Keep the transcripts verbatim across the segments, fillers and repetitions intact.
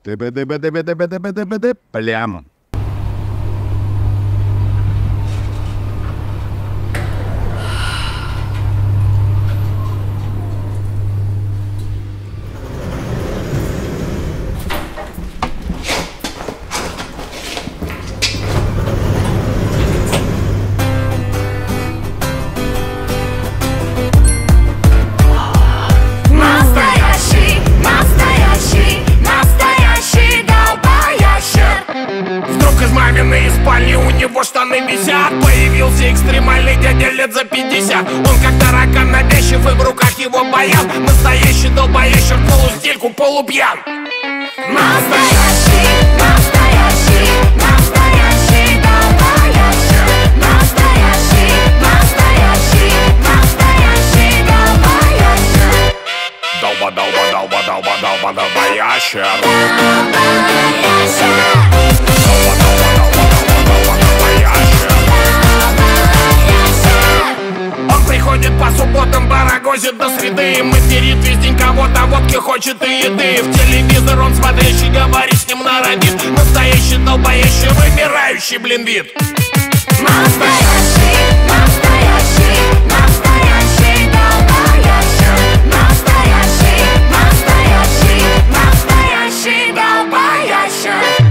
Ты-бы-ты-бы-ты-бы-ты-бы-ты-бы-ты-бы-ты. Прямо. Штаны висят, появился экстремальный дядя лет за пятьдесят. Он как таракан навязчив и в руках его баян. Настоящий долбоящер, полустельку, полупьян. Настоящий, настоящий, настоящий долбоящер. Настоящий, настоящий, настоящий долбоящер. Долба, долба, долба, долба, долба, долбоящер. Долбоящер. Долба, долба, долба. Он приходит по субботам, барагозит до среды. Материт весь день кого-то, водки хочет и еды. В телевизор он смотрящий, говорит с ним народит. Настоящий долбоящий, вымирающий, блин, вид. Настоящий, настоящий, настоящий долбоящий. Настоящий, настоящий, настоящий долбоящий.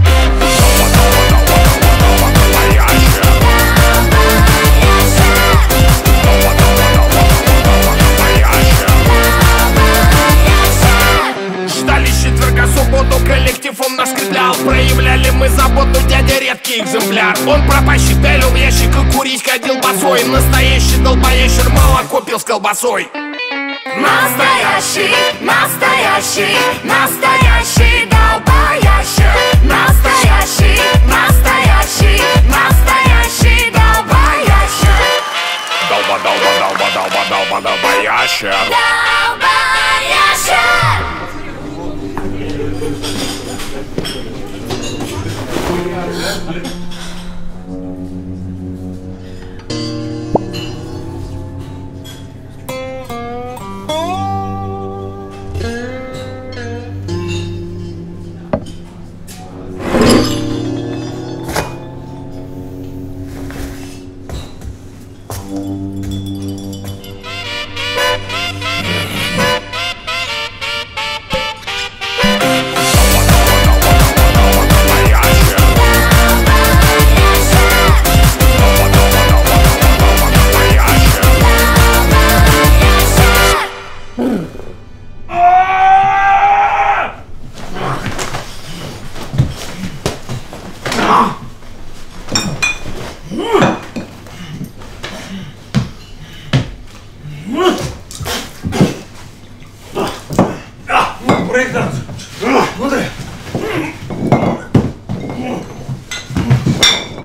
Субботу коллектив он нас скреплял. Проявляли мы заботу, дядя редкий экземпляр. Он пропащий пялил в ящик и курить ходил босой. Настоящий долбоящер, молоко пил с колбасой. Настоящий, настоящий, настоящий долбоящер. Настоящий, настоящий, настоящий долбоящер. Долба, долба, долба, долба, долба, долбоящер. Долбоящер. Проектант, ну ты,